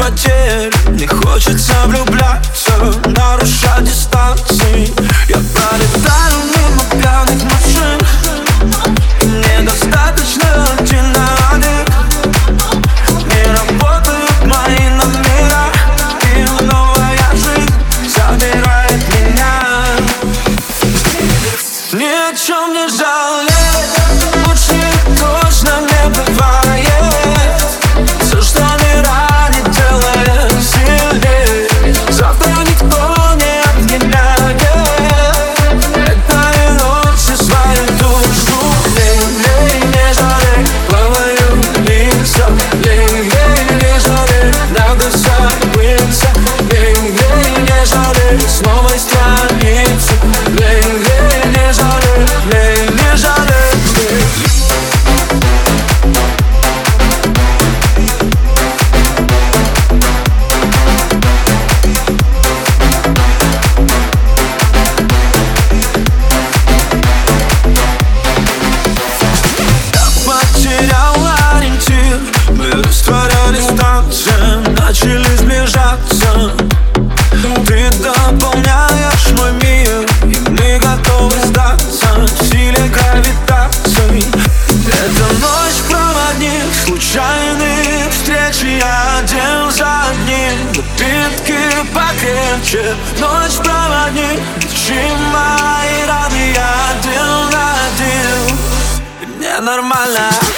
потерь. Не хочется влюбляться, нарушать дистанции. Я пролетаю мимо пьяных машин, мне достаточно один на один. Не работают мои номера, и новая жизнь забирает меня. Ни о чем не жалеть, лучше точно не бывает. Все, что не ранит, делает сильнее. Завтра никто не отменяет этой ночи свою душу. Лей, не жалей, плаваю лица. Лей, не жалей, надо забыться. Лей, не жалей, с новой страницы. Лей, не жалей, лей, не жалей. Растворялись в танце, начали сближаться. Ты дополняешь мой мир, и мы готовы сдаться силе гравитации. Это ночь проводник, случайные встречи один за одним. Напитки покрепче, ночь проводник, лечи мои раны один на один. И мне нормально.